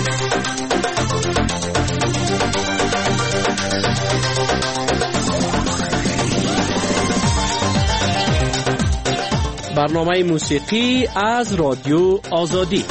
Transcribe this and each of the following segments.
برنامه موسیقی از رادیو آزادی.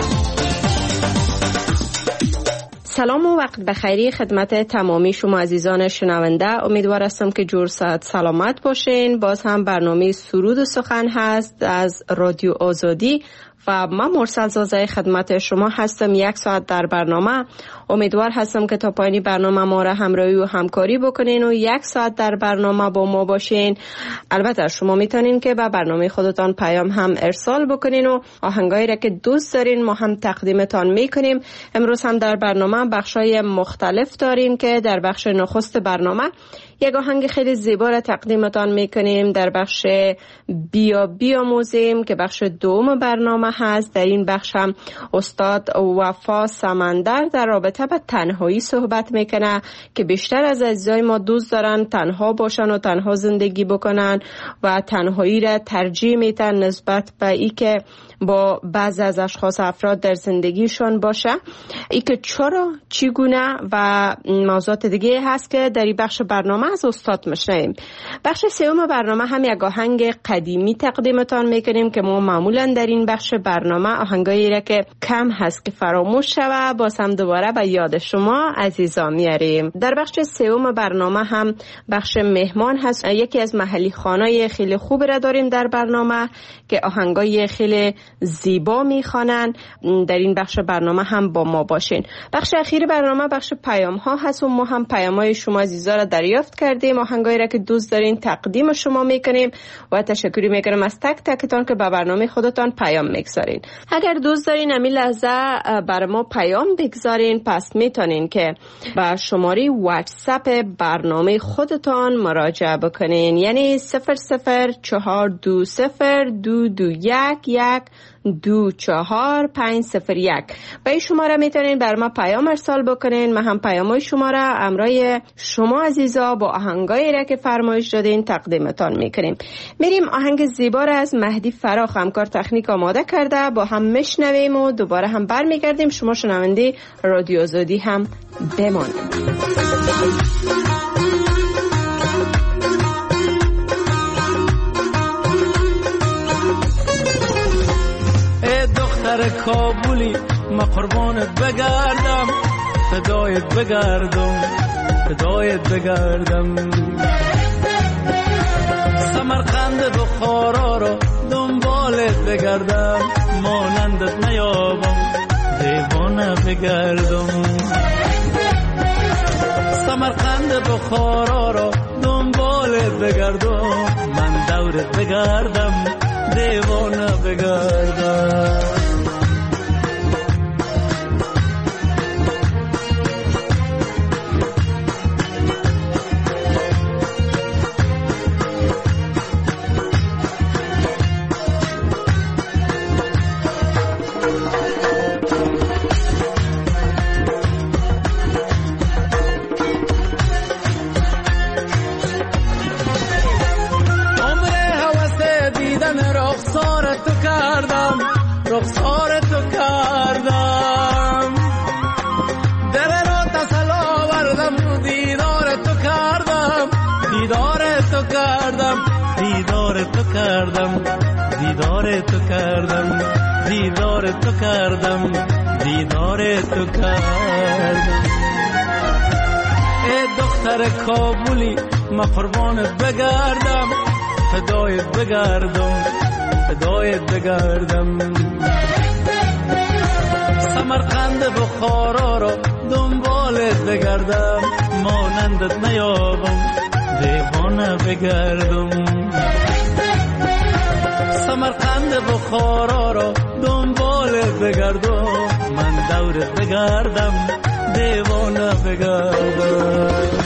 سلام و وقت بخیری خدمت تمامی شما عزیزان شنونده. امیدوار هستم که جور صحت سلامت باشین. باز هم برنامه سرود و سخن هست از رادیو آزادی و من مرسل زازه خدمت شما هستم. 1 ساعت در برنامه. امیدوار هستم که تا پایان برنامه ما را همراهی و همکاری بکنین و 1 ساعت در برنامه با ما باشین. البته شما میتونین که به برنامه خودتان پیام هم ارسال بکنین و آهنگایی را که دوست دارین ما هم تقدیمتان میکنیم. امروز هم در برنامه بخشای مختلف داریم که در بخش نخست برنامه یک آهنگ خیلی زیبا را تقدیمتان میکنیم. در بخش بیا بیاموزیم که بخش دوم برنامه هست. در این بخش هم استاد وفا سمندر در رابطه با تنهایی صحبت میکنه که بیشتر از عزیزای ما دوست دارن تنها باشن و تنها زندگی بکنن و تنهایی را ترجیح میدن نسبت به ای که با بعض از اشخاص افراد در زندگیشون باشه. ای که چرا چگونه و موضوعات دیگه هست که در این بخش برنامه از استاد میشنویم. بخش سوم برنامه هم یک آهنگ قدیمی تقدیمتان میکنیم که ما معمولا در این بخش برنامه آهنگایی را که کم هست که فراموش شوه باز هم دوباره به یاد شما عزیزان میاریم. در بخش سوم برنامه هم بخش مهمان هست. یکی از محلی خانای خیلی خوب را داریم در برنامه که آهنگای خیلی زیبا میخوانن. در این بخش برنامه هم با ما باشین. بخش اخیر برنامه بخش پیام ها هست و ما هم پیام های شما عزیزا را دریافت کردیم. آهنگایی را که دوست دارین تقدیم شما میکنیم و تشکری میکنم از تک تکتان که به برنامه خودتان پیام میگذارین. اگر دوست دارین همین لحظه بر ما پیام بگذارین پس میتونین که به شماره واتساپ برنامه خودتان مراجعه بکنین، یعنی 004202211 24501. با این شماره میتونین بر ما پیام ارسال بکنین. ما هم پیامای شما را همراه شما عزیزا با آهنگایی را که فرمایش دادین تقدیمتان میکنیم. میریم آهنگ زیبا را از مهدی فراخ همکار تکنیک آماده کرده با هم میشنویم و دوباره هم برمیگردیم. شما شنونده رادیو آزادی هم بمانید. دختر کابولی ما قربانت بگردم، فدایت بگردم، فدایت بگردم. سمرقند بخارا رو دنبالت بگردم، مانندت نیابم دیوانه بگردم. سمرقند بخارا رو دنبالت بگردم، من دورت بگردم دیوانه بگردم. رخسار تو کردم، دل را تسل آوردم، دیدار تو کردم، دیدار تو کردم، دیدار تو کردم، دیدار تو کردم، دیدار تو کردم، دیدار تو کردم. ای دختر کابولی ما قربانت بگردم، فدایت بگردم، فدایت بگردم. سمرقند بخارا رو دنبالت بگردم، مانندت نیابم دیوانه بگردم. سمرقند بخارا رو دنبالت بگردم، من دورت بگردم دیوانه بگردم.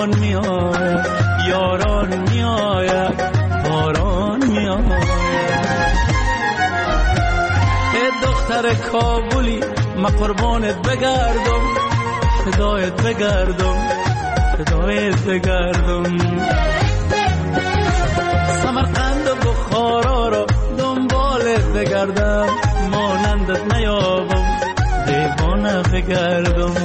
باران میآید، یاران میآید، باران میآید. ای دختر کابلی من قربانت بگردم، فدایت بگردم، فدایت بگردم. سمرقند و بخارا را دنبالت بگردم، مانندت نیابم، دیوانه بگردم.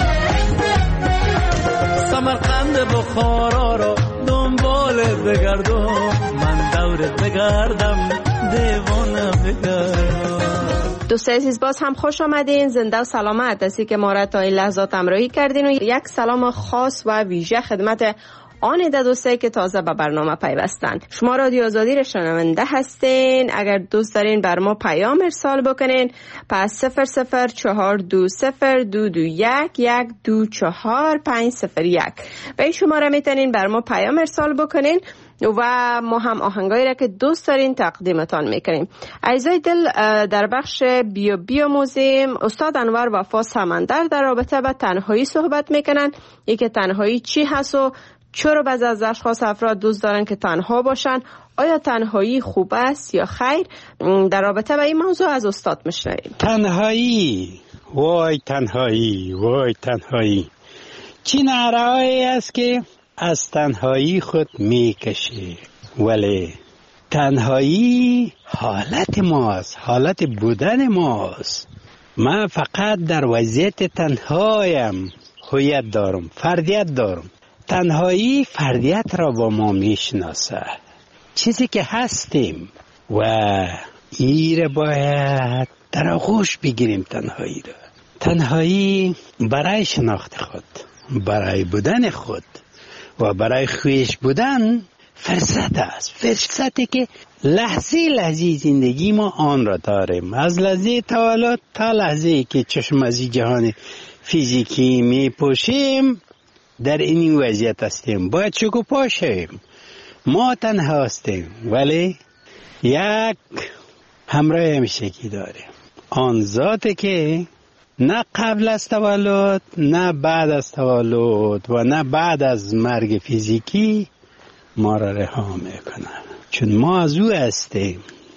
سمرقند بخارا را دنبالت بگردم، من دورت بگردم، دیوانه بگردم. دوستای عزیز باز هم خوش آمدین، زنده و سلامت. دستی که ما را تا این لحظات همراهی کردین و یک سلام خاص و ویژه خدمت آن دوستایی که تازه به برنامه پیوستن. شما رادیو آزادی را شنونده هستین. اگر دوست دارین بر ما پیام ارسال بکنین پس 00420221124501 و این شماره میتونین بر ما پیام ارسال بکنین و ما هم آهنگایی را که دوست دارین تقدیمتان میکنیم. عزیزای دل، در بخش بیاموزیم استاد انور وفا سمندر در رابطه با تنهایی صحبت میکنن. یکی تنهایی چی هست و چرا بعضی از اشخاص افراد دوست دارن که تنها باشن؟ آیا تنهایی خوب است یا خیر؟ در رابطه با این موضوع از استاد میشنویم. تنهایی، وای تنهایی، وای تنهایی. چی نعره‌ای است که از تنهایی خود میکشی، ولی تنهایی حالت ماست، حالت بودن ماست. من فقط در وضعیت تنهایم هویت دارم، فردیت دارم. تنهایی فردیت را با ما میشناسه، چیزی که هستیم، و این باید در آغوش بگیریم. تنهایی را، تنهایی برای شناخت خود، برای بودن خود و برای خویش بودن فرصت است. فرصتی که لحظه لحظه زندگی ما آن را داریم، از لحظه تولد تا لحظه که چشم از جهان فیزیکی می پوشیم در این وضعیت هستیم. باید شکوفا شویم. ما تنها هستیم ولی یک همراه همیشگی داریم، آن ذاتی که نه قبل از تولد، نه بعد از تولد و نه بعد از مرگ فیزیکی ما را رها میکنه. چون ما از او هستیم.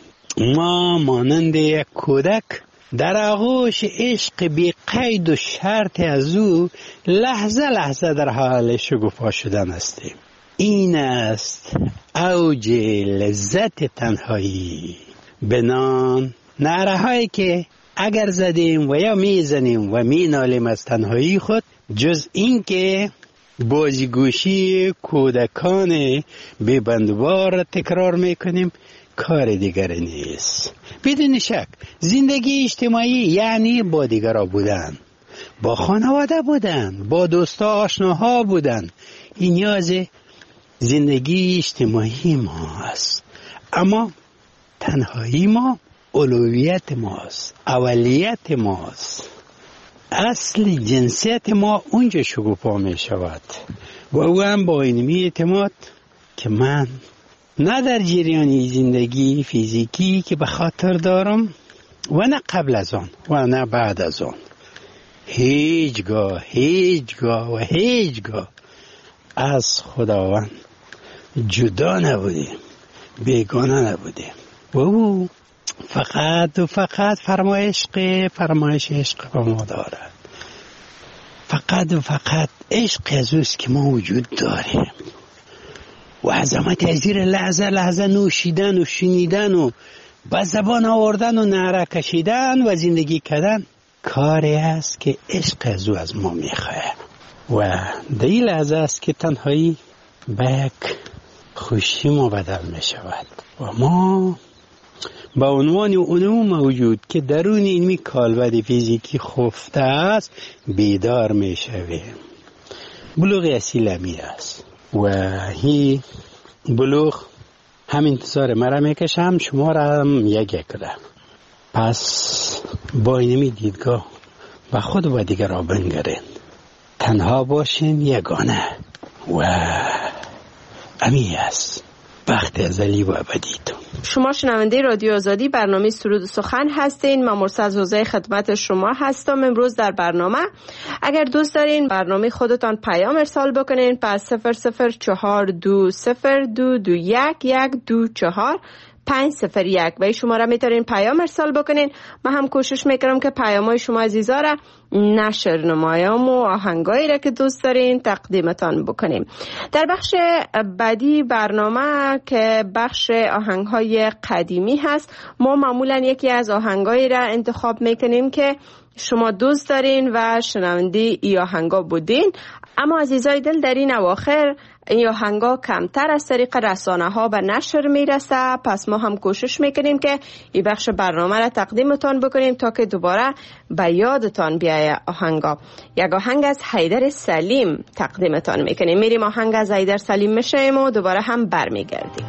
ما مانند یک کودک در آغوش عشق بی قید و شرط از او لحظه لحظه در حال شکوفا شدن هستیم. این است اوج لذت تنهایی. بنان نعره هایی که اگر زدیم و یا میزنیم و مینالیم از تنهایی خود، جز این که بازیگوشی کودکان بی‌بندوبار تکرار میکنیم، کار دیگری نیست. بدون شک زندگی اجتماعی یعنی با دیگران بودن، با خانواده بودن، با دوستا آشناها بودن. این نیاز زندگی اجتماعی ما است. اما تنهایی ما اولویت ماست، اولیت ماست. اصل جنسیت ما اونجا شکوفا می شود و او هم با این اعتماد که من نه در جریان زندگی فیزیکی که به خاطر دارم و نه قبل از آن و نه بعد از آن، هیچگاه و هیچگاه از خداوند جدا نبودیم، بیگانه نبودیم. و او فقط و فقط فرمایش عشق با ما دارد. فقط و فقط عشق از اوست که ما وجود داریم. و عظمت از زیر لحظه لحظه نوشیدن و شنیدن و با زبان آوردن و نعره کشیدن و زندگی کردن کاری است که عشق از او از ما میخواه. و در این لحظه است که تنهایی به یک خوشی مبدل می شود و ما با عنوان اون موجود که درون این کالبد فیزیکی خفته است بیدار می شویم. بلوغ اصیل همی است و هی بلوغ هم انتظار مرا میکشم، شما را هم یک کرده. پس با اینمی دیدگاه و خود و دیگر را بنگرین، تنها باشین، یگانه و امی است بخت ازلی و ابدیتون. شما شنونده رادیو آزادی برنامه سرود و سخن هستین. من مرسد حوزه خدمت شما هستم. امروز در برنامه اگر دوست دارین برنامه خودتان پیام ارسال بکنین پس 0042202212124 501 و این شماره میتونین پیام ارسال بکنین. من هم کوشش میکنم که پیامای شما عزیزا را نشر نمایم و آهنگایی را که دوست دارین تقدیمتان بکنیم. در بخش بعدی برنامه که بخش آهنگهای قدیمی هست، ما معمولا یکی از آهنگایی را انتخاب میکنیم که شما دوست دارین و شنونده ای آهنگا بودین، اما عزیزای دل در این اواخر این آهنگا کمتر از طریق رسانه ها به نشر میرسه. پس ما هم کوشش میکنیم که این بخش برنامه را تقدیمتان بکنیم تا که دوباره به یادتان بیایه آهنگا. یک آهنگ از حیدر سلیم تقدیمتان میکنیم. میریم آهنگ از حیدر سلیم میشیم و دوباره هم برمیگردیم.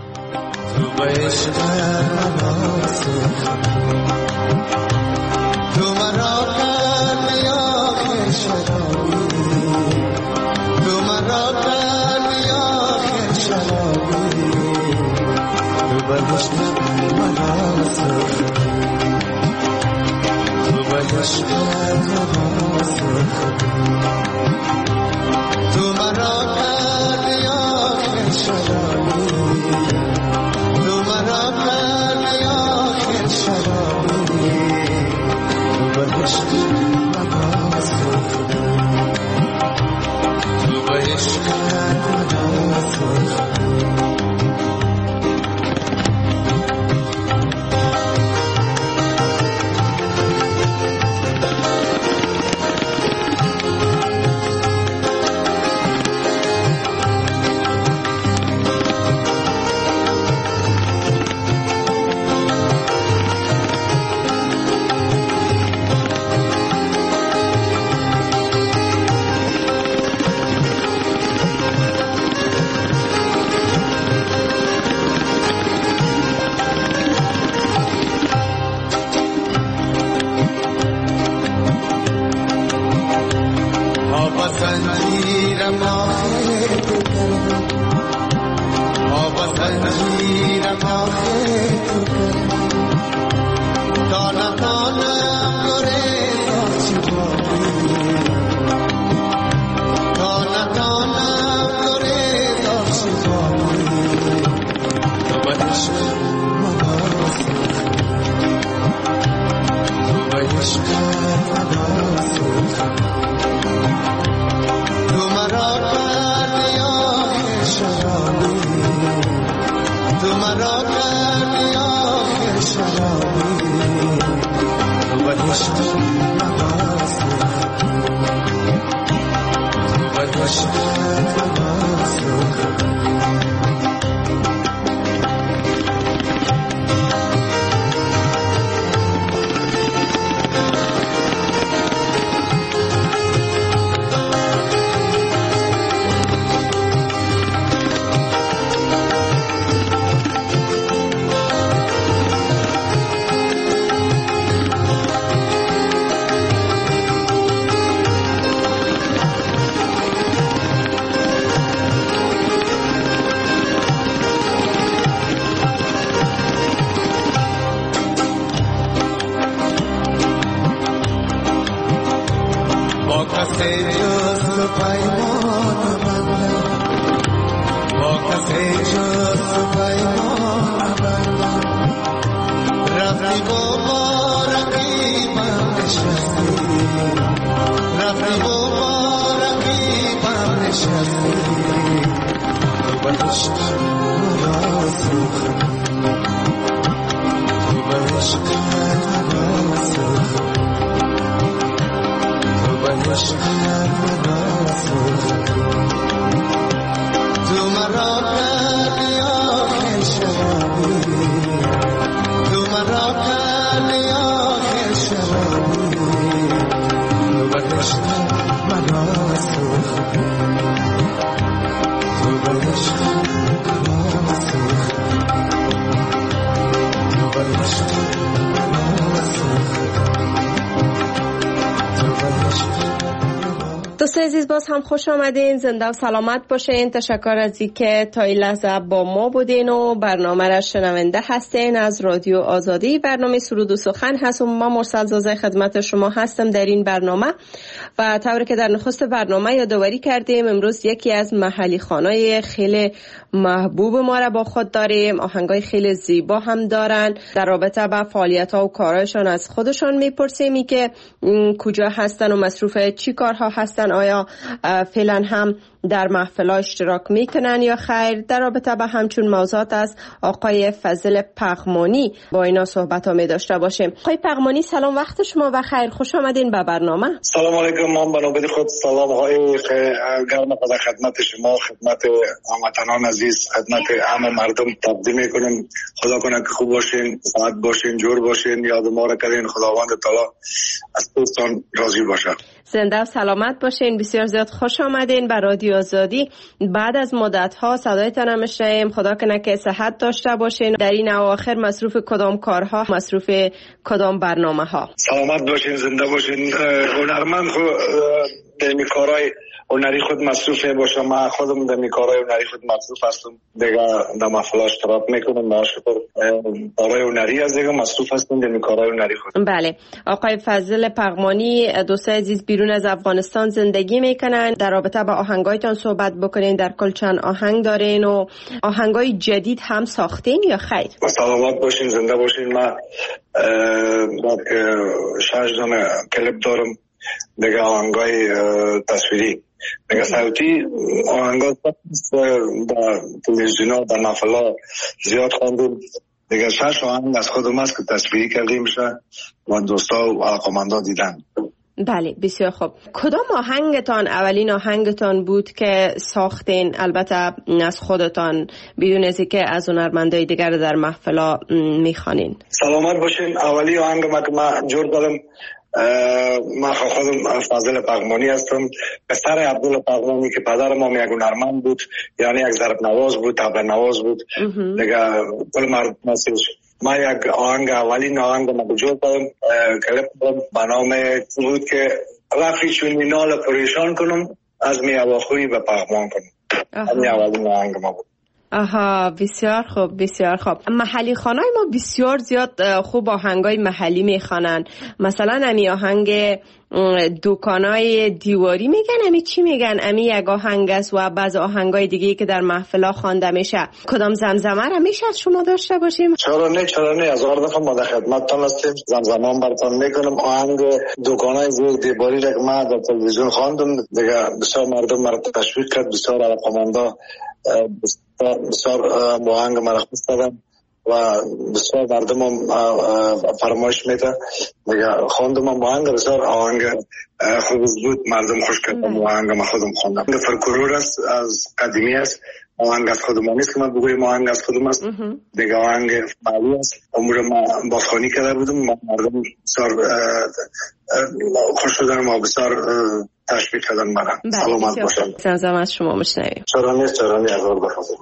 عزیز باز هم خوش آمدین، زنده و سلامت باشین. تشکر از اینکه تا این لحظه با ما بودین و برنامه را شنونده هستین از رادیو آزادی. برنامه سرود و سخن هست و ما مرسل زازه خدمت شما هستم در این برنامه و طوری که در نخست برنامه یادآوری کردیم امروز یکی از محلی خوانای خیلی محبوب ما را با خود داریم. آهنگای خیلی زیبا هم دارن. در رابطه با فعالیت ها و کارهایشان از خودشان میپرسیم که کجا هستن و مصروف چی کارها هستن، آیا فعلا هم در محفل ها اشتراک میکنن یا خیر. در رابطه با همچون موضوعات از آقای فضل پغمانی با اینا صحبت ها می داشته باشیم. آقای پغمانی سلام، وقت شما و خیر، خوش آمدین به برنامه. سلام علیکم، من بنابرای خود سلام های گرم خدمت شما، خدمت هموطنان عزیز، خدمت همه مردم تقدیم میکنم. خدا کنه که خوب باشین، سعادت باشین، جور باشین، یاد ما را کردین. خداوند تعالی از دوستان راضی باشه. زنده و سلامت باشین. بسیار زیاد خوش آمدین به رادیو آزادی. بعد از مدت ها صدایتان هم میشنویم. خدا کنه که صحت داشته باشین. در این اواخر مصروف کدام کارها، مصروف کدام برنامه ها؟ سلامت باشین، زنده باشین. هنرمند خود در کارهای هنری خود مصروف باشه. من خودم در کارهای هنری خود مصروف هستم. دیگه در محفل اشتراک میکنم. ماشاءالله کارهای هنری از دیگه مصروف هستم در کارهای هنری خود. بله، آقای فضل پغمانی دوستای عزیز بیرون از افغانستان زندگی میکنن. در رابطه با آهنگایتان صحبت بکنین. در کل چند آهنگ دارین و آهنگای جدید هم ساختین یا خیر؟ سلامت باشین، زنده باشین. من 6 دونه کلیپ دارم، دیگه آهنگای تصویری، دیگه صوتی. آهنگا در تلویزیون در محفل زیاد خواندیم. دیگه 6 آهنگ از خودم است که تصویری کردیم میشه و دوستا و علاقمندا دیدن. بله بسیار خوب. کدام آهنگتان اولین آهنگتان بود که ساختین، البته از خودتان، بدون از اینکه از هنرمندای دیگر در محفلا میخوانین؟ سلامت باشین. اولی آهنگ ما که من جور دارم، من خودم فضل پغمانی هستم، پسر عبدالله پغمانی که پدر ما یک هنرمند بود، یعنی یک ضرب نواز بود، طبل نواز بود. دیگه کل مردم مسیج. من یک آهنگ، اولین آهنگ ما جور دارم، کلیپ به نام بود که رفی چونی نال پریشان کنم، از میواخوی به پغمان کنم. همین اولین آهنگ ما بود. آها، بسیار خوب، بسیار خوب. محلی خوانای ما بسیار زیاد خوب آهنگای محلی میخوانن. مثلا امی آهنگ دکانای دیواری میگن، امی چی میگن؟ امی یک آهنگ است و بعض آهنگای دیگه که در محفلا خوانده میشه. کدام زمزمه را میشه از شما داشته باشیم؟ چرا نه، از هر دفعه ما در خدمتتان هستیم. زمزمه براتون میکنم. آهنگ دکانای دیواری را که ما در تلویزیون خواندم، دیگه بسیار مردم مرا تشویق کرد، بسیار علاقه‌مندا بسیار با آهنگ مرا خوش دادن و بسیار مردم هم فرمایش میده. دیگه خواندم با آهنگ، بسیار آهنگ خوب بود، مردم خوش کردن. آهنگ ما خودم خواندم. فرکرور است، از قدیمی است. آهنگ از خودم نیست که من بگویم آهنگ از خودم است. دیگه آهنگ معلی است. عمر ما بازخوانی کرده بودم، مردم بسیار خوش شدن و بسیار تشویق کردن مرا. سلامت باشم. زمزمه از شما میشنویم. چرا نیست از هر دفعه.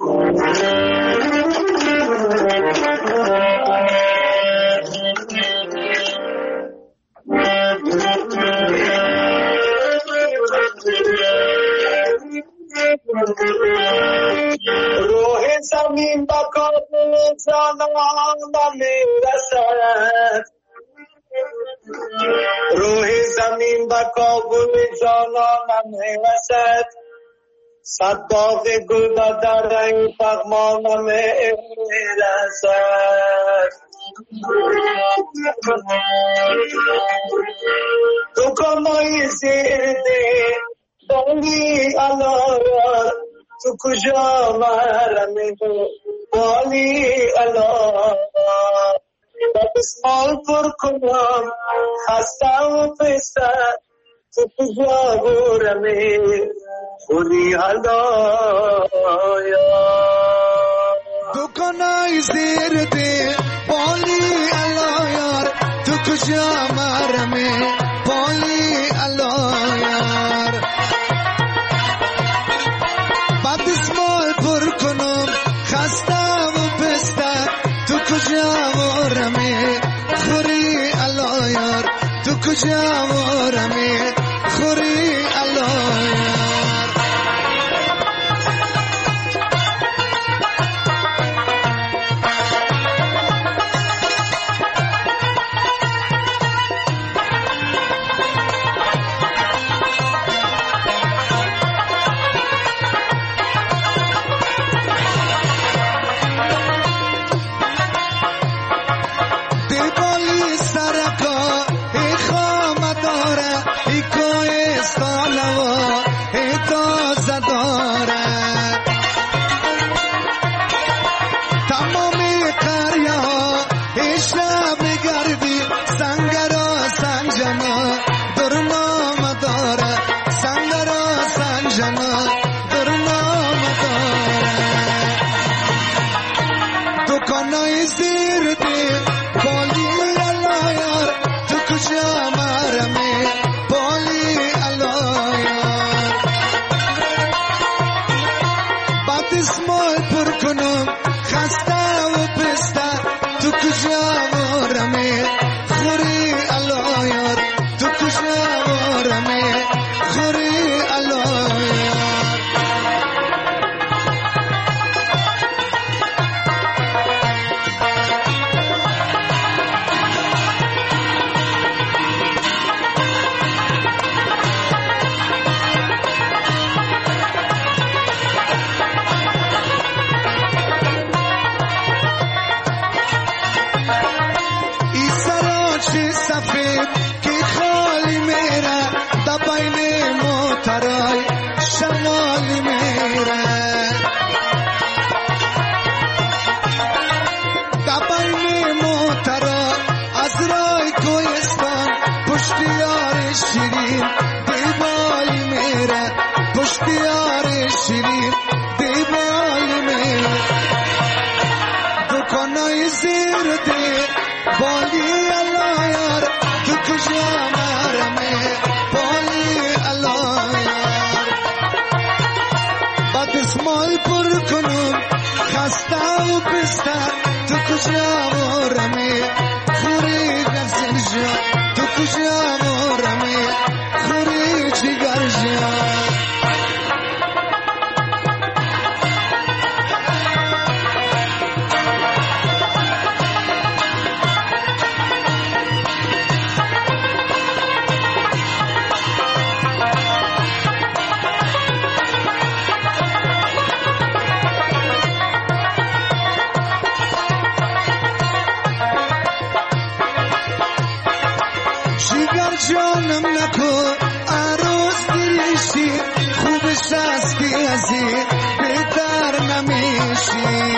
روح زمین با کابل جانان میرسد، روح زمین با کابل جانان میرسد، صد باغ گل با دره پغمان میرسد. دکانای زیرده بالی علایت، تو کجا مرمی بالی علایت، با دستمال پر کنم خسته و پسته، تو کجا برمی خودی علایت. دکانای زیرده بالی علایت، تو کجا مرمی بالی علایت، بعد اسمال پر کنم خسته و پسته، تو کجا ورمی خوری علایت، تو کجا ورمی خوری علایت. دستمال پر کنم خسته و پسته تو کجا و رمه خوری الله یار تو کجا و رمه خوری الله یار سفید که خالی میره دا بین موترای شمالی میره دا بین موترا از رای کوهستان پشتیار شیرین دیبالی میره پشتیار شیرین دیبالی میره دکانای زیر دی بالی الله یار تو کجا مرمه بالی الله یار با دستمال پر کنم خسته و پسته تو کجا مرمه خوری نفس جان تو کجا مرمه خوری جگر جان جانم نکو عروس دریشی خوبش است که ازی بهتر نمیشی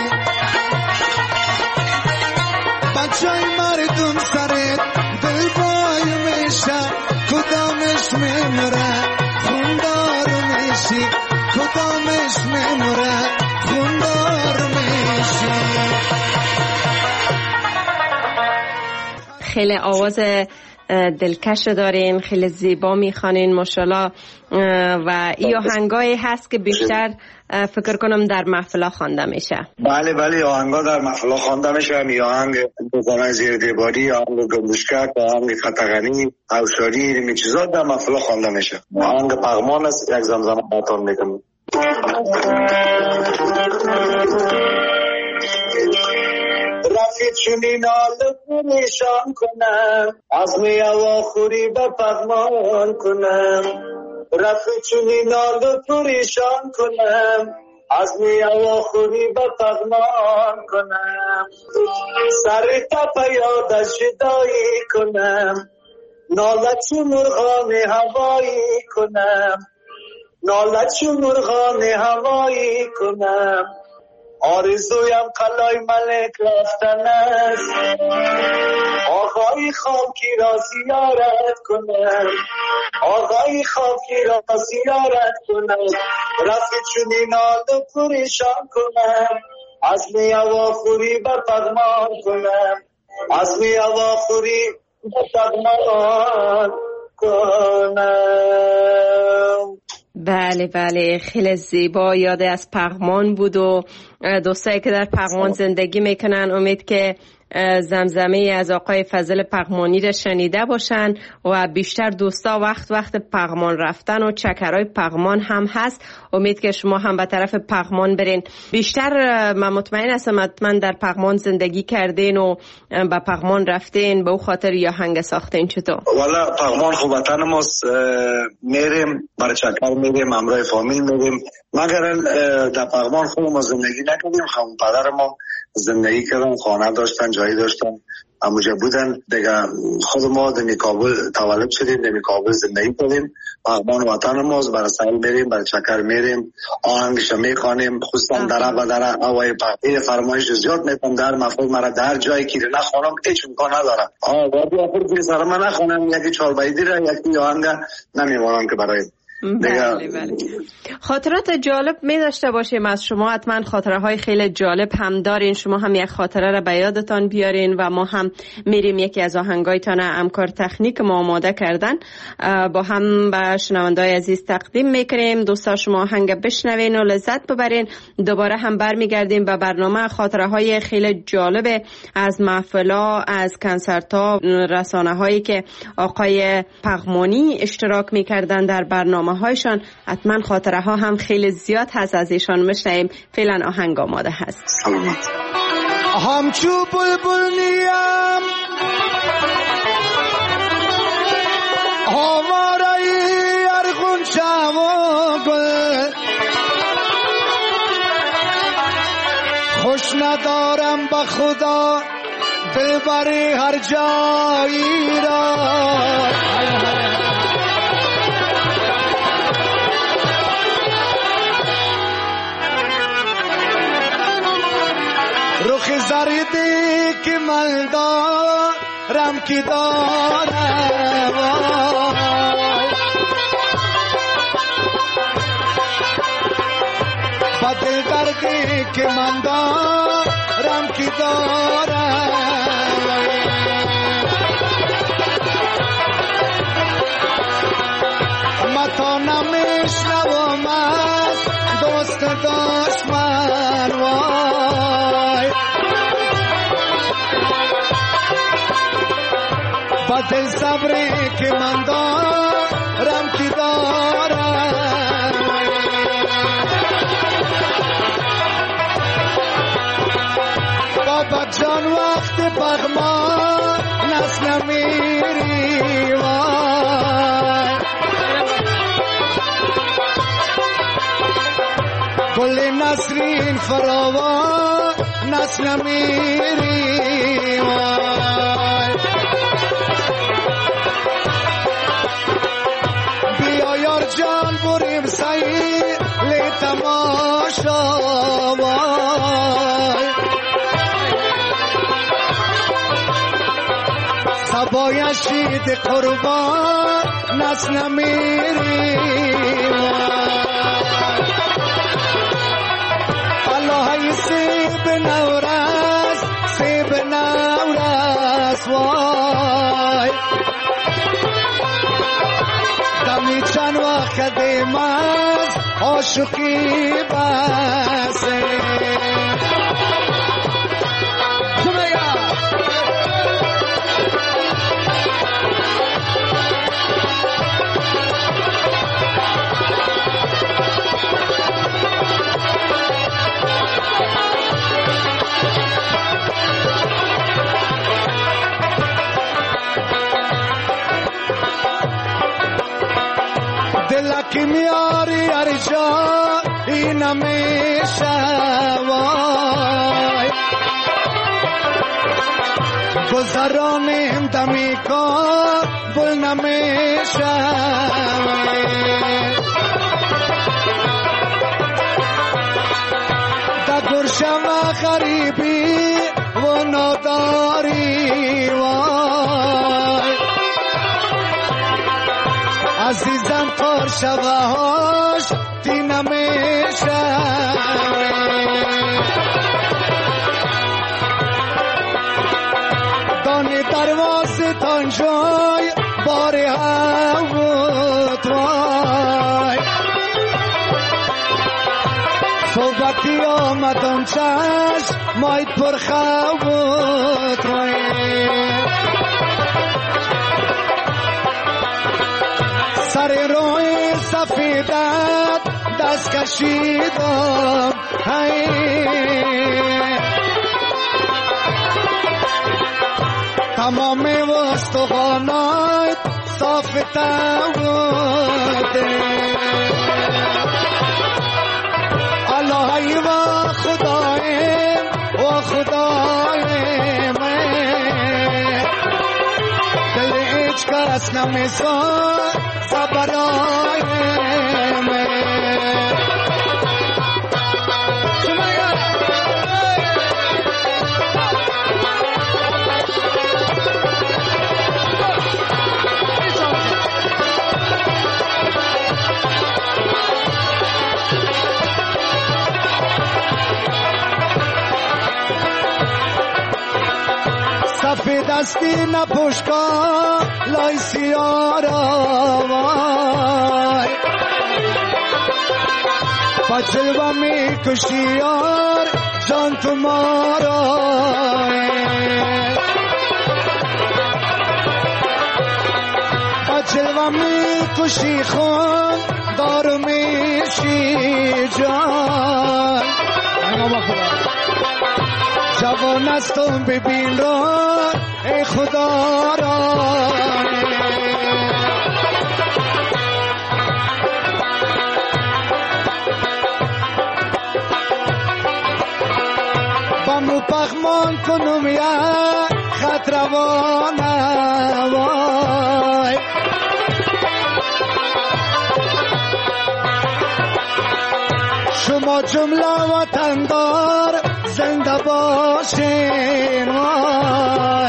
بچای مردم سرت دل بای میشه کدامش میمره خوندار میشی کدامش میمره خوندار میشی خیلی آواز دلکش دارین، خیلی زیبا میخوانین ماشاءالله و این آهنگایی هست که بیشتر فکر کنم در محفلا خوانده میشه. بله بله آهنگا در محفلا خوانده میشه. این آهنگ دوگانه زیر دیواری، آهنگ گندشکک، آهنگ فتغنی، اوشاری، این چیزا در محفلا خوانده میشه. آهنگ پغمان است یک زمزمه براتون میگم. رفیق چونی نال پریشان کنم از میوا خوری به پغمان کنم رفیق چونی نال پریشان کنم از میوا خوری به پغمان کنم سر تا یادش جدایی کنم نالت چو مرغان هوایی کنم نالت چو مرغان هوایی کنم آرزویم قلای ملک رفتن است آقای خاکی را زیارت کنم آقای خاکی را زیارت کنم رفیق چونی نال پریشان کنم از میوا خوری به پغمان کنم از میوا خوری به پغمان کنم. بله بله خیلی زیبا یاد از پغمان بود و دوستایی که در پغمان زندگی میکنن امید که زمزمه از آقای فضل پغمانی را شنیده باشن و بیشتر دوستا وقت پغمان رفتن و چکرهای پغمان هم هست. امید که شما هم به طرف پغمان برین. بیشتر من مطمئن هستم حتما در پغمان زندگی کردین و به پغمان رفتین به او خاطر یا آهنگ ساختین. چطور؟ والا پغمان خوب وطن ماست، میریم برای چکر میریم همراه فامیل میریم، مگر در پغمان خوب ما زندگی نکردیم. خانم پدر ما زندگی کردن، خانه داشتن، جایی داشتن، همونجا بودن دیگه. خود ما در کابل تولد شدیم، در کابل زندگی کردیم. پغمان وطن ماست، برای سیل میریم، برای چکر میریم، آهنگش میخوانیم، خصوصا در و در هوای پختی فرمایش زیاد میکنم. در مفروض مرا در جایی که نخوانم هیچ امکان نداره. وقتی آخر که سر من نخوانم یکی چاربایدی را یکی آهنگ نمیمانم که برای بله بله. خاطرات جالب می داشته باشیم از شما، حتما خاطره های خیلی جالب هم دارین. شما هم یک خاطره را به یادتان بیارین و ما هم میریم یکی از آهنگایتان همکار تکنیک ما آماده کردن با هم به شنوندای عزیز تقدیم میکنیم. دوستا شما آهنگ بشنوین و لذت ببرین. دوباره هم برمیگردیم به برنامه خاطره های خیلی جالب از محفلا، از کنسرت ها، رسانه هایی که آقای پغمانی اشتراک میکردن در برنامه هایشان. حتما خاطره ها هم خیلی زیاد هست از ایشان میشنویم. فعلا آهنگ آماده هست. سلامت. همچو بلبل نیم آواره ارغون و گل، خوش ندارم به خدا دلبر هر جایی را. رخ زردی که من دارم کی دارم، با دل دردی که من دارم کی دارم. متا نمیشنوم از دوست دشمن، وای با دل صبری که من دارم کی دارم. بابا جان وقت پغمان نس نمیری، وای گل نسرین فراوان نس نمیری، وای بیا یار جان بریم سیل تماشا، وای سبای شید قربان نس نمیری، الله سیب نورس سیب نورس، وای دمی چند وقت دیمز عاشقی بسه. دلکی میاری هر جا این نمیشه، وای گذرانیم دمی کار بل نمیشه، دا گرشم غریبی و ناداری، وای عزیزم کار شبه هاش دی نمیشه، دانی دروازه تانجای باری هم بود، وای صحبتی آمدم چشم مایت پرخه بود، وای سر روی سفیدت دست کشیدم، تمام استخوانات صاف بوده. الهی و خدایم و خدایم دل هیچ کس نمیزار برای من. دستی نپوشکا لای سیارا وای با جلوه می کشی یار جان تو مارا با جلوه می کشی خون دارو میشی جان جوان هستم ببین را ای خدا را با مو پخمان کنم یک خط روانه وای شما جمله وطندار زنده باشین وای.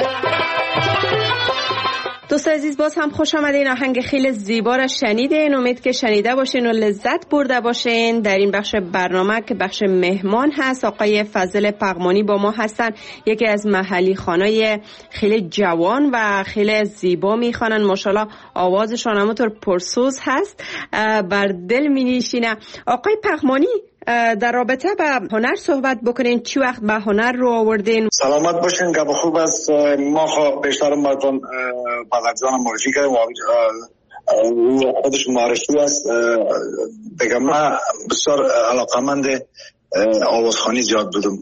دوست عزیز باز هم خوش آمدین. آهنگ خیلی زیبا را شنیدین. امید که شنیده باشین و لذت برده باشین. در این بخش برنامه که بخش مهمان هست آقای فضل پغمانی با ما هستن. یکی از محلی خوانای خیلی جوان و خیلی زیبا میخوانن. ماشاءالله آوازشان همونطور پرسوز هست، بر دل مینشینه. آقای پغمانی در رابطه با هنر صحبت بکنین. چی وقت به هنر رو آوردین؟ سلامت باشین. گپ خوب است. ما بیشتر مردم بازرگان معرفی کردیم و خودش معرفی است. دیگه من بسیار علاقمند آوازخوانی زیاد بودم.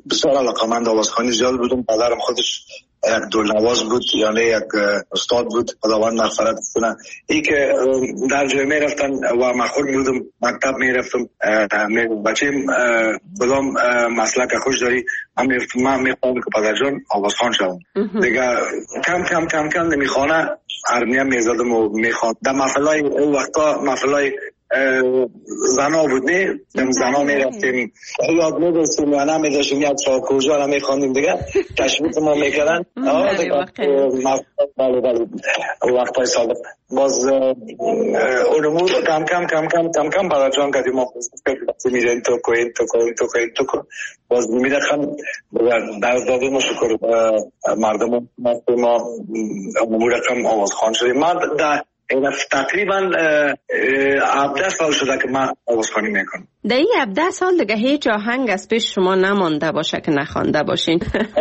پدرم خودش یک دلنواز بود، یعنی یک استاد بود، خداوند مغفرت کنه. این که در جای می رفتن و مخور بودم، مکتب می رفتم، بچیم کدام مسلک خوش داری، من می خواهم که پدر جان آوازخوان شدم. دیگه کم نمیخوانه ارمیه می زدم و می خواند. در محفلای اون وقتا محفلای زنا بود، نه زنا می رفتیم یاد می داشتیم یا نمی داشتیم یاد شا کجا را می خواندیم دیگه تشویق ما می کردن. بله وقتای سابق باز اونمو کم پدر جان کردیم. ما میرین تو کو باز می رخم در داده ما شکر مردم ما اونمو رقم آوازخوان شدیم. من تقریبا 17 سال شده که من آوازخوانی میکنم. در این 17 سال دیگه هیچ آهنگ از پیش شما نمانده باشه که نخوانده باشین؟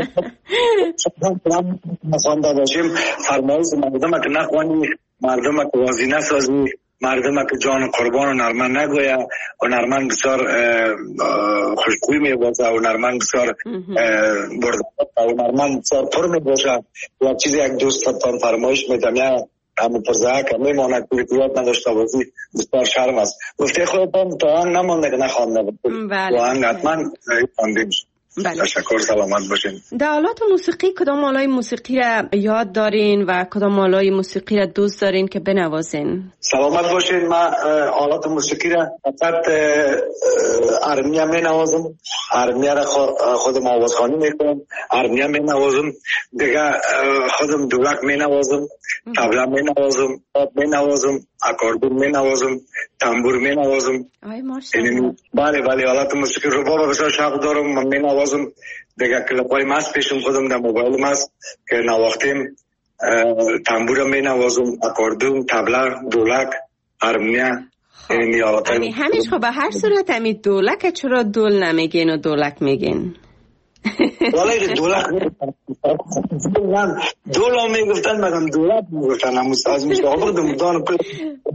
نخوانده باشیم. فرمایش مردم که نخوانی، مردم که وازی نسازی، مردم که جان قربان و نرمن نگویه و نرمن بسیار خوشگوی میبازه و نرمن بسیار برده و نرمن بسیار پر میباشه. یک چیزی یک دوستتان فرمایش میدم یا همون پرزه که میماند که یاد نداشته بازی بسیار شرم است. گفته خودتان تا آن نمانده که نخوانده بود. بله. آن حتما خواندیم. بله. تشکر، سلامت باشین. در آلات موسیقی کدام آلای موسیقی را یاد دارین و کدام آلای موسیقی را دوست دارین که بنوازین؟ سلامت باشین. من آلات موسیقی را فقط ارمیه می نوازم. ارمیه را خودم آوازخوانی میکنم. ارمیه می نوازم دیگه. خودم دولک می نوازم، طبله می نوازم، پاپ می نوازم، اکاردون می نوازم، تنبور می نوازم. بله آلات موسیقی رو بابا بسیار شوق دارم. من می نوازم دیگه. کلپای مست پیشم خودم در موبایل مست که نواختیم. تنبور می نوازم، اکاردون، طبله، دولک، ارمیه. همیش خب به هر صورت همی دولک چرا دول نمیگین و دولک میگین؟ والله دولت دولا میگفتن مگم دولت میگفتن از مصاحبه دمدان کل.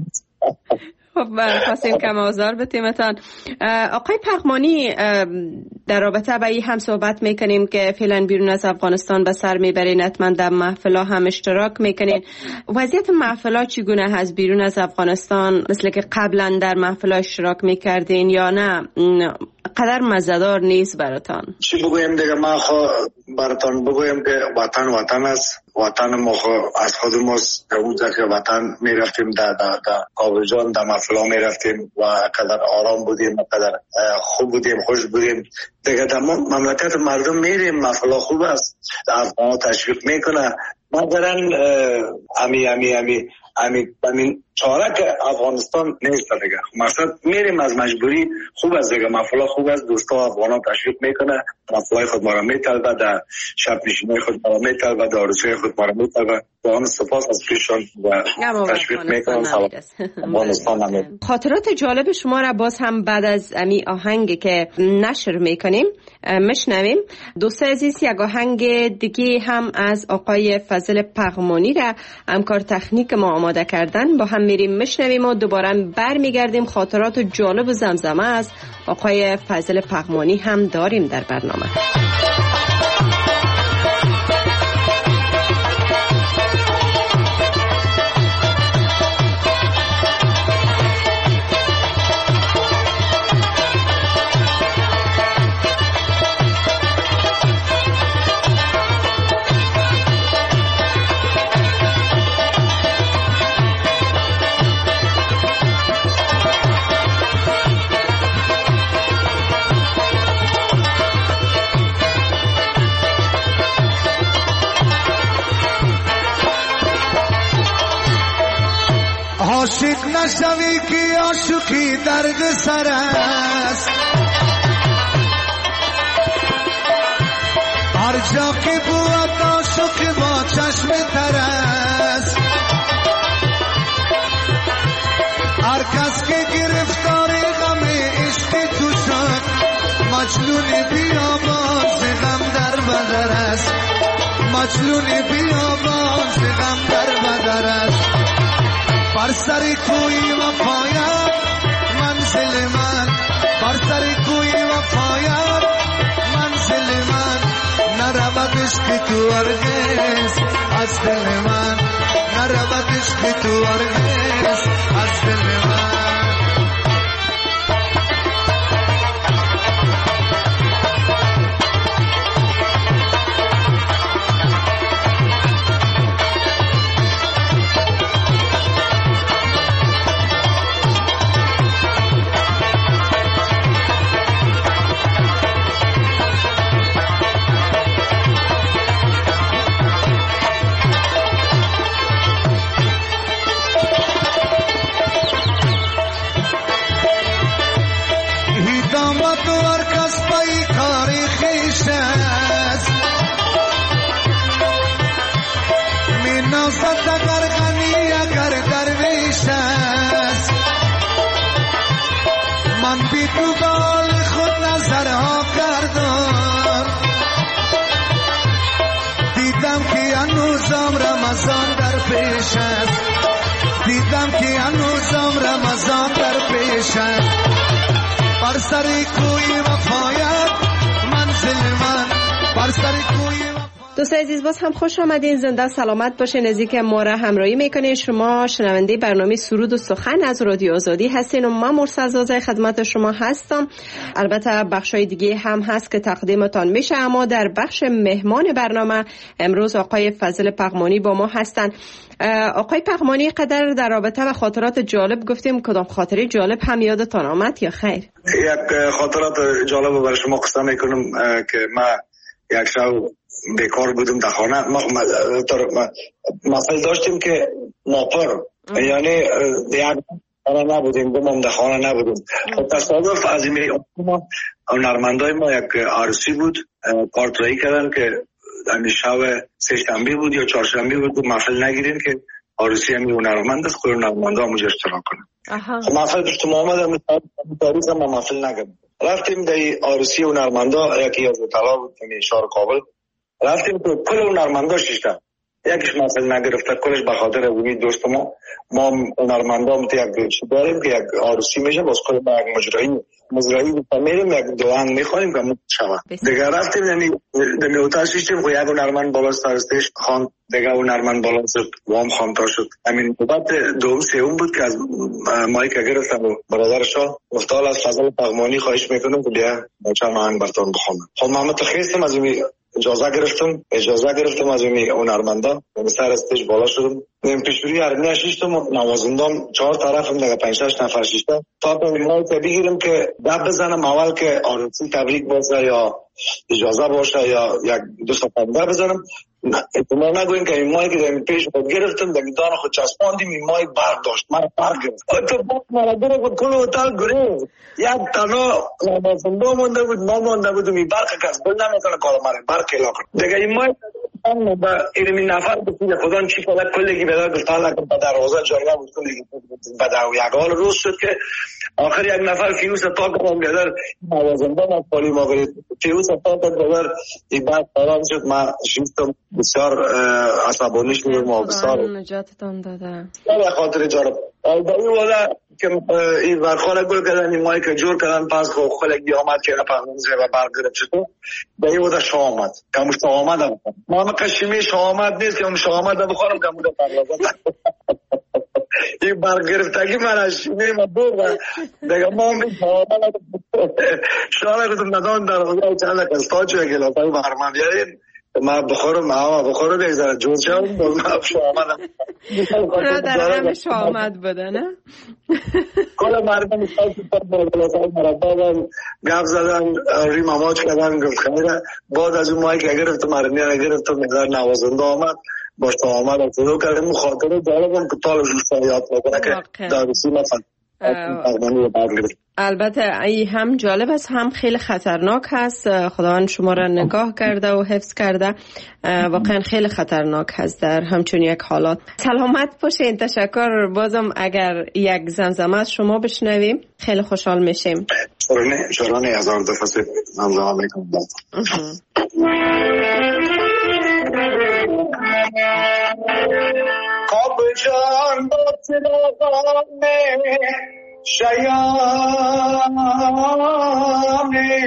خب خواستیم کم آزار بتیمتان. آقای پغمانی در رابطه با این هم صحبت میکنیم که فعلا بیرون از افغانستان به سر میبرین، حتما در محفلا هم اشتراک میکنین. وضعیت محفلا چگونه هست بیرون از افغانستان؟ مثل که قبلا در محفلا اشتراک میکردین یا نه قدر مزدار نیست براتان؟ چی بگویم دیگه؟ ما براتان بگویم که وطن است. وطن ما از خودم است. اونجا که وطن میرفتیم در کابل در محفلا میرفتیم و قدر آرام بودیم، قدر خوب بودیم، خوش بودیم دیگه. در مملکت مردم میریم، محفلا خوب است، افغان تشویق میکنه. مثلا امی همین چاره که افغانستان نیست دیگه. مقصد میریم از مجبوری. خوب است دیگه، مفعول خوب است، دوستا افغانان تشویق میکنه، مفعول خود ما را میطلبه، در شب نشینی خود ما را میطلبه، در آرزوی خود ما را میطلبه. واقعا سپاس از پیششان و تشویق میکنم. افغانستان خاطرات جالب شما را باز هم بعد از امی آهنگی که نشر میکنیم مشنویم. دوست عزیز، یک آهنگ دیگه هم از آقای فضل پغمانی را همکار تکنیک ما آماده کردن، با هم میریم مشنویم و دوباره برمیگردیم. خاطرات جالب و زمزمه از آقای فضل پغمانی هم داریم در برنامه. عاشق نشوی که عاشقی درد سر است، هر جا که بود عاشق با چشم تر است. هر کس که گرفتار غم عشق تو شد، مجنون بیابان ز غم در بدر است، مجنون بیابان ز غم در بدر است. بر سر کوی وفایت منزل من، بر سر کوی وفایت منزل من، نرود عشق تو هرگز از دل من، نرود عشق تو هرگز از دل من. من بی تو بال خود نظرها کردم، دیدم که هنوزم رمضان در پیش است، دیدم که هنوزم رمضان در پیش است. بر سر کوی وفایت منزل من، بر سر کوی. دوست عزیز، باز هم خوش آمدین، زنده سلامت باشین. نزدیک ما را همراهی میکنین. شما شنونده برنامه سرود و سخن از رادیو آزادی هستین و من مرسزازه خدمت شما هستم. البته بخشای دیگه هم هست که تقدیمتان میشه، اما در بخش مهمان برنامه امروز آقای فضل پغمانی با ما هستن. آقای پغمانی، قدر در رابطه و خاطرات جالب گفتیم، کدام خاطره جالب هم یادتان آمد یا خیر؟ یک خاطرات جالب برای شما قصه میکنم که ما یک شب بیکار بودم در خانه. مسئله داشتیم که ناپر، یعنی یک نبودیم، دوم در خانه نبودیم. تصادف از این هنرمندای ما یک عروسی بود، کارترایی کردن که در شب سه شنبه بود یا چهارشنبه بود، محفل نگیرین که عروسی همی هنرمند است، که هنرمندا همونجا اشتراک کنن. خب محفل پیش تو آمدم، تاریخ ما محفل نگیرم. رفتیم در عروسی هنرمندا، یکی از طلا بود در شهر کابل. رفتیم که کل هنرمندا شیشتن، یکیش محفل نگرفته، کلش به خاطر اونی دوست ما هنرمندا یک چی داریم که یک عروسی میشه، باز کل با یک مجرایی میریم، یک دوان میخوانیم که مت شود. دیگه رفتیم دمی اتاق شیشتیم، خو یک هنرمند بالا سرستش خواند، دیگه هنرمند بالا شد، وام خوانتا شد. همین بابت دوم سوم بود که از مایک گرفتم و برادرشا گفتال از فضل پغمانی خواهش میکنم که بیا چند آهنگ براتون بخونم. خب من متخیلم از این اجازه گرفتم از این هنرمندا، سر استیج بالا شدم. این پیشوری ارمی شیشتم، نوازندام 4 طرفم دیگه 5-6 نفر شیشتم تا مایک بگیرم که دب بزنم اول که عروسی تبریک باشه یا اجازه باشه یا یک دو صفحه بزنم. اعتماد نگوین که این مایی که در پیش خود گرفتم در دان خود چسباندیم این مایی برداشت من برگ گرفت تو باید مرادره بود کل هتل گریز یک تنها نمازنده مونده بود ما مونده بودم این برق کس بل نمیکنه کار مره برق الا کرد دیگه این مایی اینمی نفر بسید خدا چی کنه کلگی بدار گفتان لکن به دروازه جایی نبود کلگی بدر یک حال روز شد که آخر یک نفر فیوس پاک کنم بدر نوازنده ما پالی ما برید فیوس پاک بدر این بعد فرام شد من شیستم بسیار عصبانی شدم و بسیار نجاتتان داده به خاطر جارب دایی بوده که این برخانه گل کردن این مایی که جور کردن پس خلقی آمد که پرمونزه و برگرد شد دایی بوده شاه آمد کموش شاه آمد هم ما هم قشیمی شاه آمد نیست که هم شاه آمد هم بخورم کموده پرمونزه این برگرفتگی من از شیمی ما دور دیگه ما هم شاه آمد شاه نگفتم ندان در روزه چند کستا چوه گلاسه برمان بیارین ما بخورم دیگه زره جوز شد ما شاه آمد هم در همه شاه آمد بوده نه؟ کل مردم گفت زدن ریم اماج کردن گفت خیره بعد از اون مایی که گرفت مرنی گرفت مقدار نوازنده آمد باش تا آمد از فرو کردیم خاطره دارم که طالش رو یاد نکنه که داروسی نفن البته ای هم جالب است هم خیلی خطرناک هست خداوند شما را نگاه کرده و حفظ کرده واقعا خیلی خطرناک هست در همچون یک حالات سلامت باشین تشکر بازم اگر یک زمزمه از شما بشنویم خیلی خوشحال میشیم شرانه هزار دفعه زمزمه میکنم کاب جان با چراغان شیانه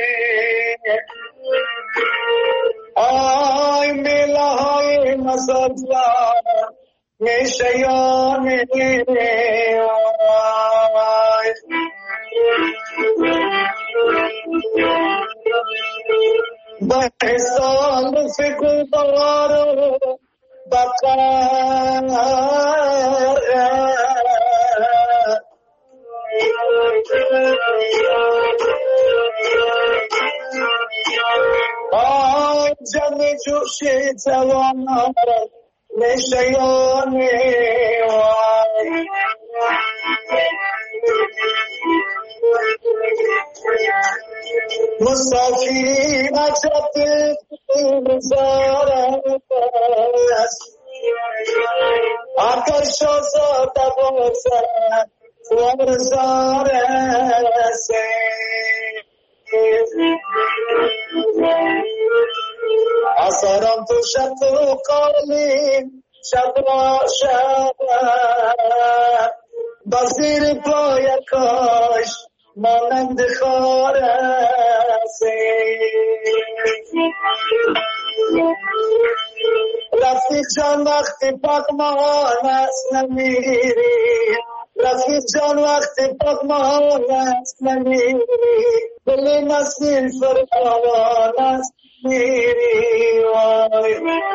آی میلهای مسجد می شیانه آی با حسان فکر دارو بقر آی جمع جوشی جوانا نشیانی مسافری عجب بزار است آتش آزاد بازد ورزار است آسارم تو شب تو قالین شب باشد بزیر پای کاش مانند خار است رفیق جان وقتی پاکمان است نمیری رفیق جان وقتی پاکمان است نمیری دلی مسیل فرقان است میری وای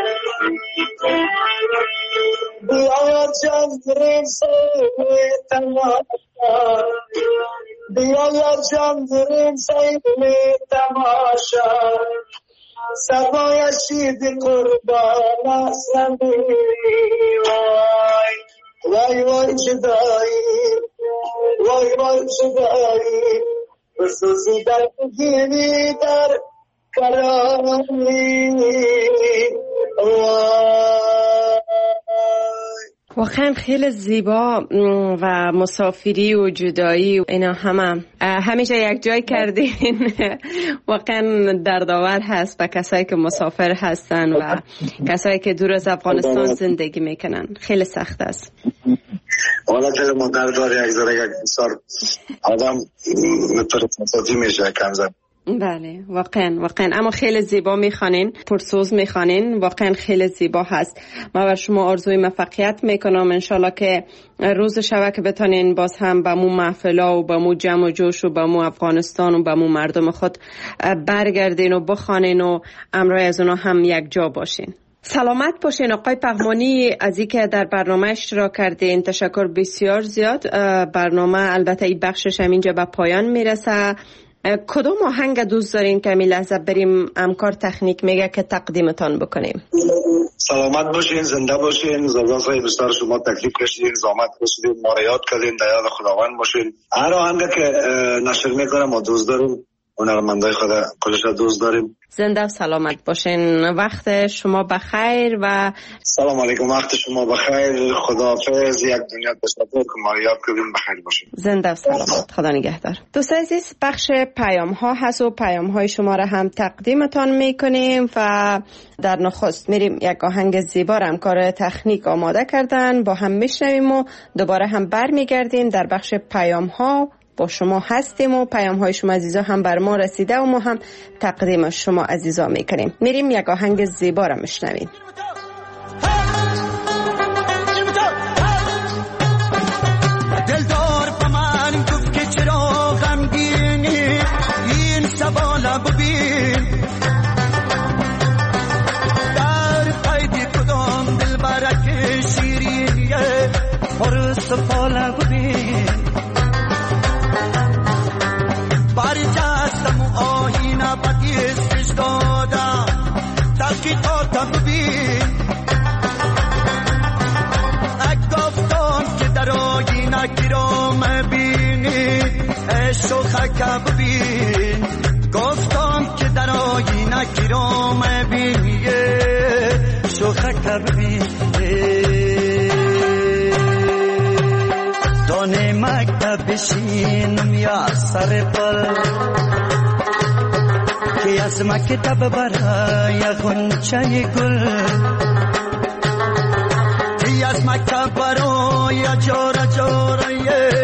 بیا جان بریم سیلی تماشا بیا جان بریم سیلی تماشا سبای شید قربان است نمیری وای وای وای جدایی وای وای جدایی بسوزی در بگیری در کرامی وای واقعا خیلی زیبا و مسافری و جدایی و اینا همیشه یک جای کردین واقعا دردآور هست به کسایی که مسافر هستن و کسایی که دور از افغانستان زندگی میکنن خیلی سخت است حالا که ما دردار یک ذره یک بسار آدم نترساتی میشه کم زن بله واقعا اما خیلی زیبا میخوانین پرسوز میخوانین واقعا خیلی زیبا هست ما بر شما آرزوی موفقیت میکنم انشالله که روز شبه که بتانین باز هم به مو محفلا و به مو جمع و جوش و به مو افغانستان و به مو مردم خود برگردین و بخوانین و امرای از اونا هم یک جا باشین. سلامت باشین آقای پغمانی از اینکه در برنامه اشتراک کردین تشکر بسیار زیاد. برنامه البته این بخشش هم اینجا به پایان میرسه کدوم آهنگ دوست دارین که می لحظه بریم همکار تکنیک میگه که تقدیمتان بکنیم؟ سلامت باشین، زنده باشین. زلزله صاحب بسیار شما تکلیف کشیدین، زحمت کشیدین، ما را یاد کردین، در یاد خداوند باشین. هر آهنگ که نشر میکنه ما دوست داریم، هنرمندای خدا کلش دوست داریم. زنده و سلامت باشین. وقت شما بخیر و سلام علیکم. وقت شما بخیر. خداحافظ. یک دنیا تشکر که ما را یاد کردین. بخیر باشین. زنده و سلامت. خدا نگهدار. دوستان عزیز، بخش پیام ها هست و پیام های شما را هم تقدیمتان میکنیم و در نخست میریم یک آهنگ زیبا را همکار تکنیک آماده کردن، با هم میشنویم و دوباره هم برمیگردیم. در بخش پیام ها با شما هستیم و پیام های شما عزیزا هم بر ما رسیده و ما هم تقدیم شما عزیزا میکنیم. میریم یک آهنگ زیبا را میشنویم. دلدار با من گفت که چرا غمگینی، این سوالا ببین در قید کدام دلبرک شیرینیه، پر سفالا ببین برجستم و آهینا بدیستش دادم، تحقیقاتم ببین گفتم که در آیینه گرام بینی، عشق و خکه ببین. گفتم که در آیینه گرام بینی، عشق و خکه ببین. دانه مکتب بشینم یا سر پل، که از مکتب برای غنچه گل، که از مکتب برای جاره جاره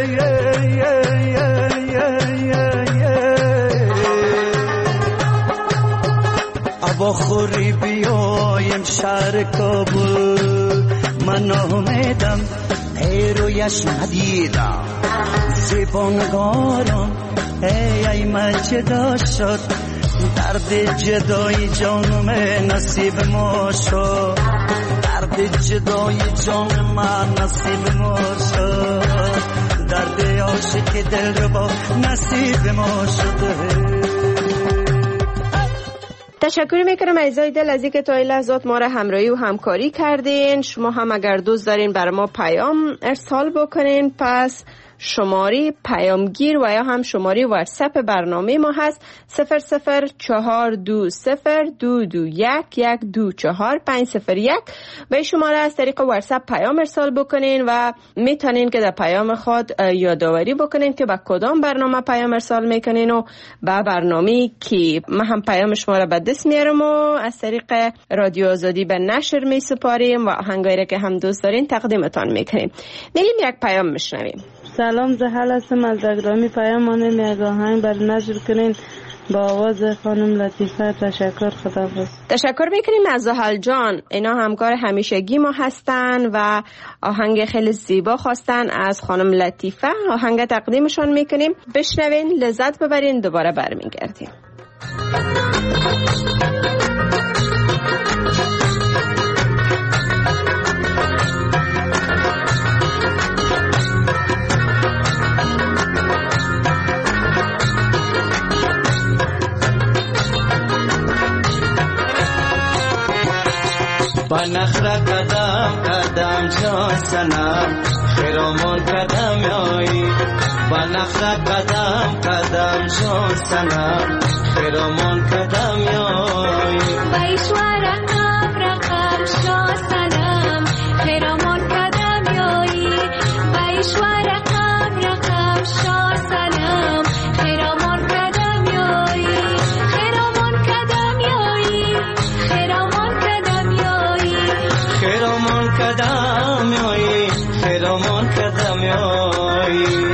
ابا خوری بیایم شهر کابل. من آمدم ای رویش ندیدم زیبانگارم، ای من جدا شد درد جدای جانم نصیب ما شد، درد جدای جان من نصیب ما شد، درد عاشق دل رو با نصیب ما شده. تشکر میکنم عزیزای دل از اینکه تا این لحظات ما را همراهی و همکاری کردین. شما هم اگر دوست دارین برای ما پیام ارسال بکنین، پس شماره پیامگیر و یا هم شماره واتساپ برنامه ما هست 00420221124501501. به شماره از طریق واتساپ پیام ارسال بکنین و میتونین که در پیام خود یادآوری بکنین که با کدام برنامه پیام ارسال میکنین و با برنامه کی. ما هم پیام شما را به دست میارم و از طریق رادیو آزادی به نشر میسپاریم و آهنگایی که هم دوست دارین تقدیمتان میکنیم. میریم یک پیام میشنویم. سلام، زحل هستم از دگرامی. پیام مانم یک آهنگ بر نشر کنین با آواز خانم لطیفه. تشکر. خداحافظ. تشکر میکنیم از زحل جان. اینا همکار همیشگی ما هستن و آهنگ خیلی زیبا خواستن از خانم لطیفه. آهنگ تقدیمشان میکنیم، بشنوین، لذت ببرین، دوباره برمیگردیم. با نخرا قدم قدم جان سنم خیرامون قدم یایی، با نخرا قدم قدم جان سنم خیرامون قدم یایی، بیشوار رقم رقم جان سنم خیرامون قدم یایی، بیشوار رقم رقم جان سنم خیرامون قدم یایی، خیرامون قدم یایی، خیرامون قدم یایی، خیرامون قدم یایی، خیرامون قدم یایی.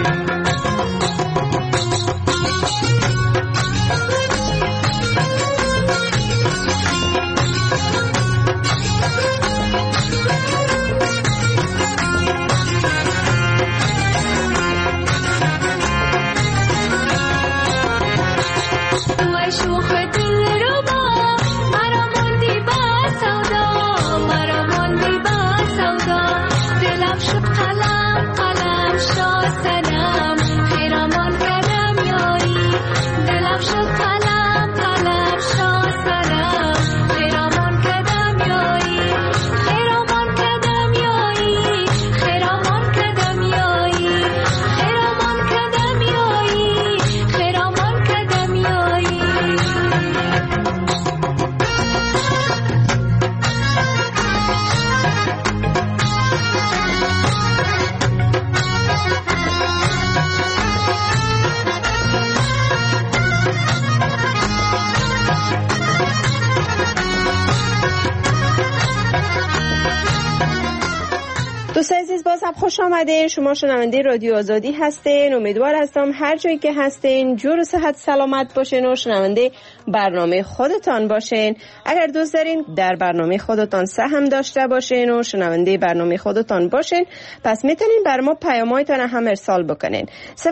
دوستان عزیز باز هم خوش آمدین. شما شنونده رادیو آزادی هستین. امیدوار هستم هر جایی که هستین جور و صحت سلامت باشین و شنونده برنامه خودتان باشین. اگر دوست دارین در برنامه خودتان سهم داشته باشین و شنونده برنامه خودتان باشین، پس میتونین بر ما پیام‌هایتان هم ارسال بکنین. 004202221124505.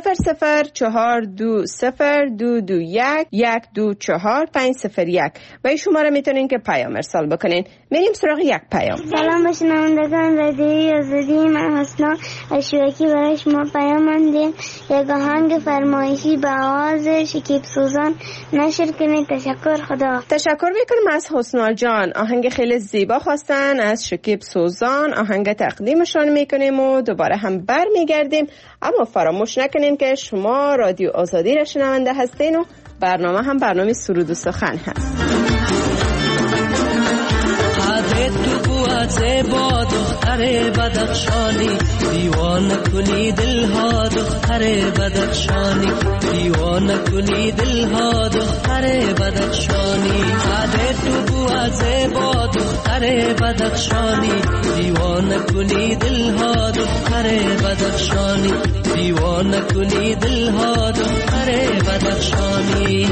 و این شماره میتونین که پیام ارسال بکنین. میریم سراغ یک پیام. سلام به شنوندگان رادیوی آزادی، من حسنا اشواکی برای شما پیام ماندیم. یک آهنگ فرمایشی به آواز شکیب سوزان نشر کنید. تشکر. خدا. تشکر میکنم از حسنا جان. آهنگ خیلی زیبا خواستن از شکیب سوزان. آهنگ تقدیمشان میکنیم و دوباره هم بر میگردیم. اما فراموش نکنین که شما رادیو آزادی را شنونده هستین و برنامه هم برنامه سرود و سخن هست. زیبا دختر بدخشانی، دیوانه کنی دلها دختر بدخشانی، دیوانه کنی دلها دختر بدخشانی. قد تو بو زیبا دختر بدخشانی، دیوانه کنی دلها دختر بدخشانی، دیوانه کنی دلها دختر بدخشانی.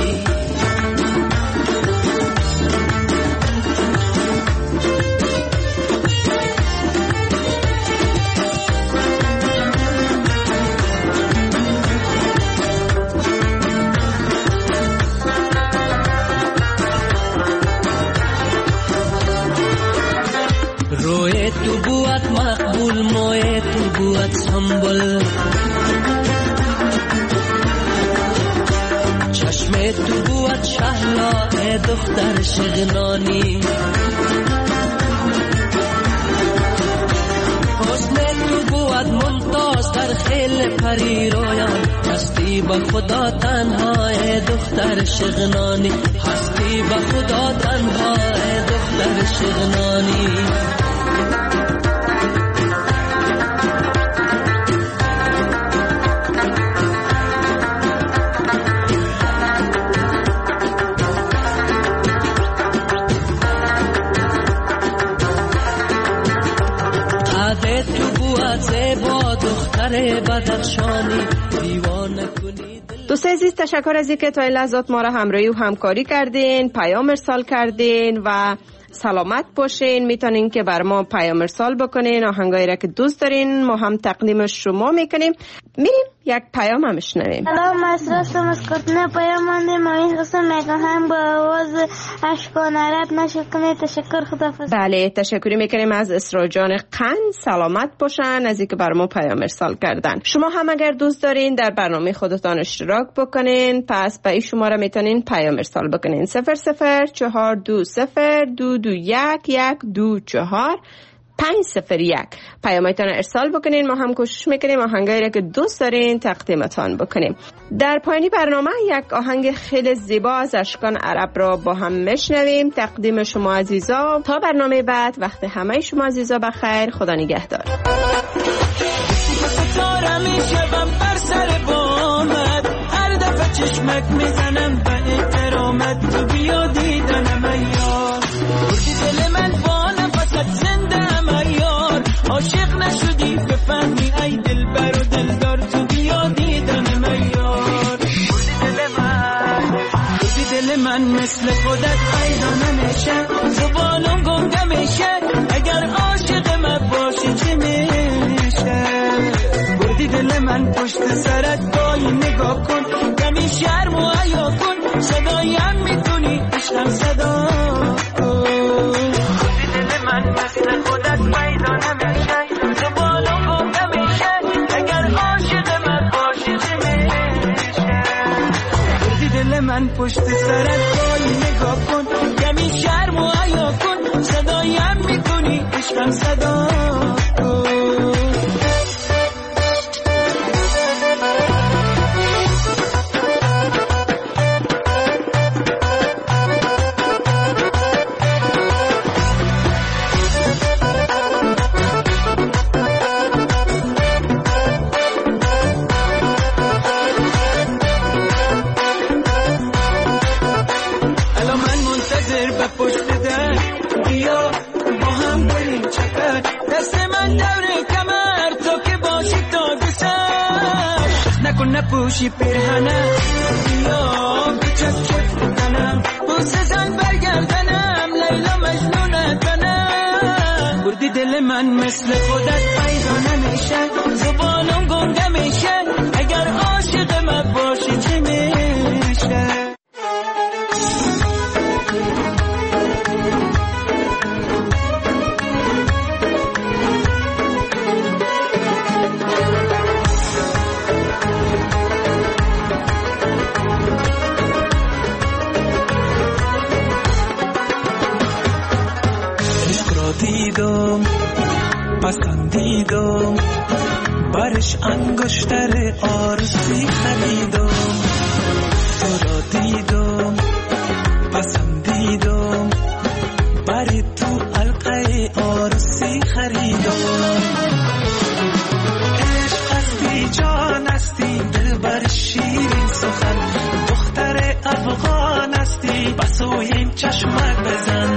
روی تو بوات مقبول، موی تو بوات سنبل، چشم تو بوات شهلا ای دختر شغنانی. حسن تو بوات ممتاز در خیل پری رویان، هستی با خدا تنها ای دختر شغنانی، هستی با خدا تنها ای دختر شغنانی. دوستان عزیز تشکر از اینکه تا این لحظات ما را همراهی و همکاری کردین، پیام ارسال کردین و سلامت باشین. میتونین که بر ما پیام ارسال بکنین. آهنگایی را که دوست دارین ما هم تقدیم شما میکنیم. میریم یک پیام هم شنویم. سلام، مسرستم از کتنه پیام مانده. ما خواستم یک آهنگ با آواز اشکان عرب نشر کنه. تشکر. خداحافظ. بله تشکری میکنیم از اسرا جان قند. سلامت باشن از اینکه بر ما پیام ارسال کردن. شما هم اگر دوست دارین در برنامه خودتان اشتراک بکنین، پس به این شماره میتونین پیام ارسال بکنین. 004202221124505. پیامتان ارسال بکنین. ما هم کوشش میکنیم آهنگایی را که دوست دارین تقدیمتان بکنیم. در پایانی برنامه یک آهنگ خیلی زیبا از اشکان عرب را با هم میشنویم. تقدیم شما عزیزا. تا برنامه بعد وقت همه شما عزیزا بخیر. خدا نگهدار. هر دفعه چشمک میزنم به احترامت، تو بیا دیدنم ایار. بردی دل من با نفست زنده ام ایار. عاشق نشدی بفهمی ای دل بر و دلدار، تو بیا دیدنم ایار. بردی دل من مثل خودت پیدا نمیشه، زبانم گنگه میشه. اگر عاشق من باشی چی میشه؟ بردی دل من پشت سرت گاهی نگاه کن، کمی شرم و حیا کن. صدایم میتونی عشقم صدا کن. بردی دل من مثل خودت پیدا نمیشه، زبانم گنگه میشه. اگر عاشق من باشی چی میشه؟ بردی دل من پشت سرت گاهی نگاه کن، کمی شرم و حیا کن. صدایم میتونی عشقم صدا کن. پشت در بیا با هم بریم چکر، دست من دور کمر نپوشی پیرهنم بیا بچسب کنم بوسه زن برگردنم لیلا مجنونت کنم بردی دل من مثل خودت پیدا نمیشه زبانم گنگه میشه اگر عاشق من باشی چی میشه دیدم پسندیدم برش انگشتر آرزوی خریدم تو را دیدم پسندیدم بری تو حلقه آرزوی خریدم عشق هستی جان هستی دل بر شیرین سخن دختر افغان هستی بسویم چشمک بزن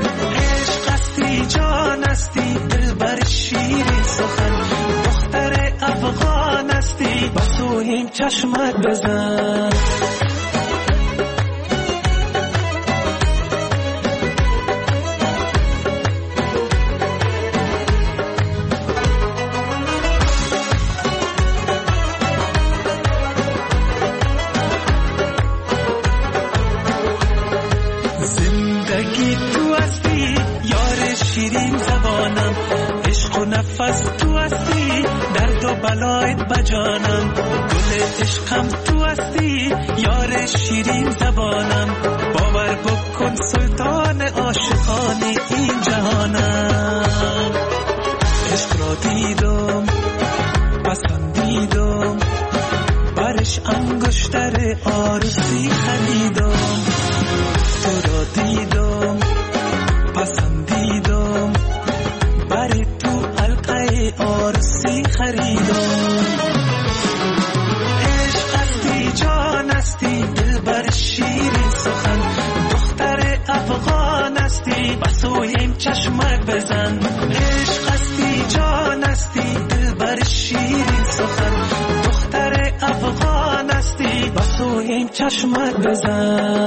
جان هستی دل بر شیرین سخن دختر افغان هستی بسویم چشمک بزن زندگی تو هستی یار شیرین زبانم عشق و نفس تو هستی درد و بلایت بجانم گل عشقم تو هستی یار شیرین زبانم باور بکن سلطان عاشقان این جهانم عشق را دیدم پسندیدم برش انگشتر آرزوی خریدم تو را دیدم پسندیدم بری تو حلقه آرزوی خریدم عشق هستی جان هستی دل بر شیرین سخن دختر افغان هستی بسویم چشمک بزن عشق هستی جان هستی دل بر شیرین سخن دختر افغان هستی بسویم چشمک بزن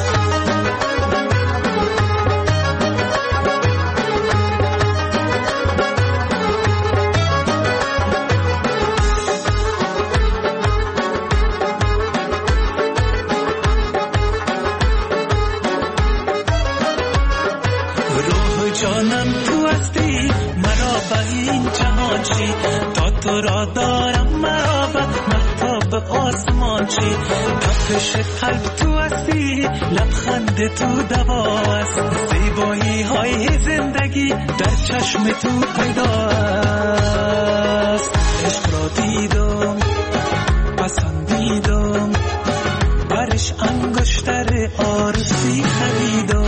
جانم تو هستی مرا به این جهان چی تا تو را دارم مرا به مهتاب آسمان چی تپش قلب تو هستی لبخند تو دوا است زیبایی های زندگی در چشم تو پیدا است عشق را دیدم پسندیدم برش انگشتر آرزوی خریدم